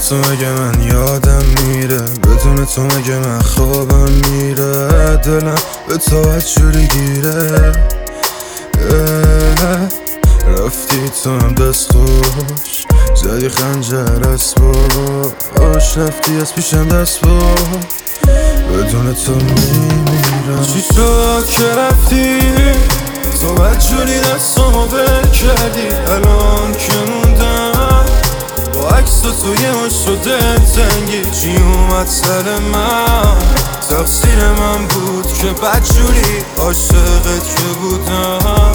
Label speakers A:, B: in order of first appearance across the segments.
A: تو مگه من یادم میره، بدون تو مگه من خوابم میره، دلم به تو جوری گیره. رفتی تو هم دست خوش، زدی خنجر از باش، رفتی از پیشم دست باش، بدون تو میمیرم. چی شد که رفتی؟ تو بدجوری دستامو ول کردی، الان که موندم با عکس توی مشت و دلتنگی. چی اومد سر من؟ تقصیر من بود که بدجوری عاشقت که بودم.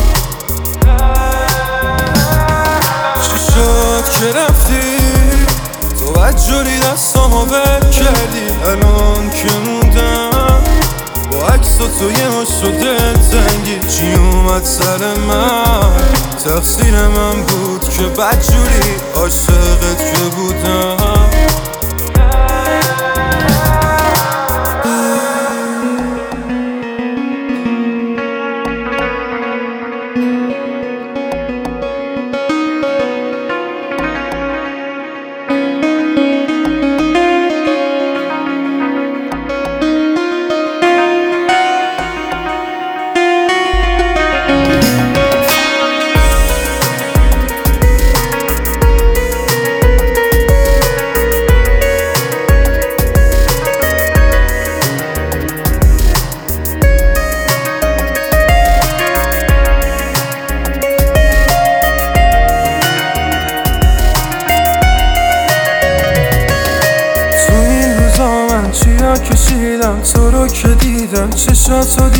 A: چی شد که رفتی؟ تو بدجوری دستامو ول کردی، الان که موندم با عکس توی مشت و دلتنگی. چی اومد سر من؟ تقصیر من بود که بدجوری عاشقت که بودم. چیا کشیدم تو رو که دیدم، چشاتو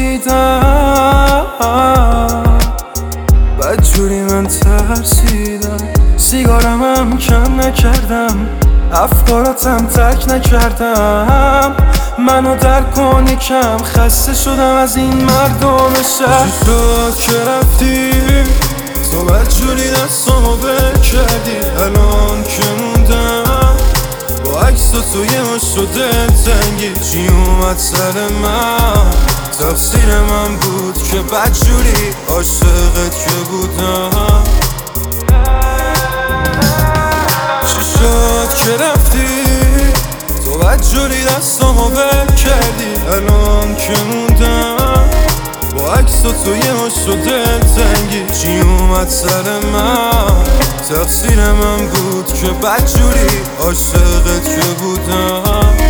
A: دیدم، بدجوری من ترسیدم. سیگارم هم کم نکردم، افکاراتم ترک نکردم. منو درک کن یکم، خسته شدم از این مردم شهر. چی شد که رفتی؟ تو بدجوری دستامو ول کردی، الان که موندم با عکس توی مشت و دلتنگی. چی اومد سر من؟ تقصیر من بود که بدجوری عاشقت که بودم. چی شد که رفتی؟ تو بدجوری دستامو ول کردی، الان که موندم با عکس توی مشت و دلتنگی. چی اومد سر من؟ تقصیر من بود که بدجوری عاشقت که بودم.